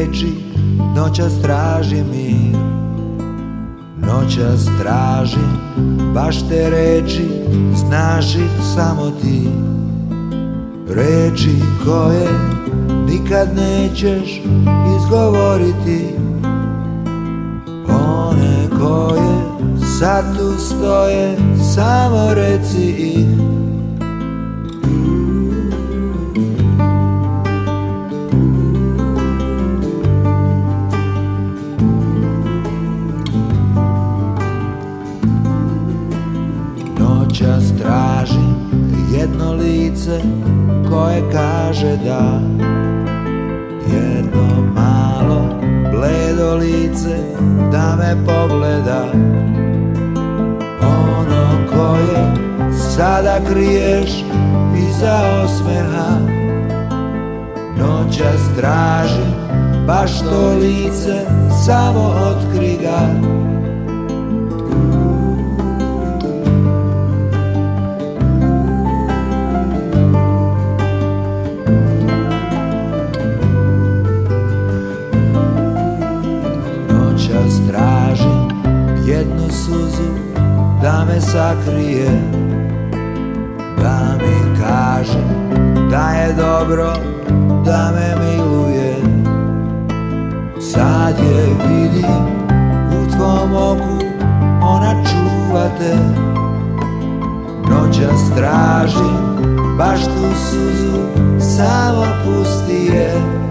reči, noćas tražim mir. Noćas tražim baš te reči, znaš ih samo ti. Reči koje nikad nećeš izgovoriti, one koje sad tu stoje, samo reci ih. Noćas tražim jedno lice koje kaže da, jedno malo bledo lice da me pogleda, ono koje sada kriješ iza osmeha. Noćas tražim baš to lice, samo otkri ga. Noćas tražim jednu suzu da me sakrije, da mi kaže da je dobro, da me miluje. Sad je vidim u tvom oku, ona čuva te. Noćas tražim baš tu suzu, samo pusti je.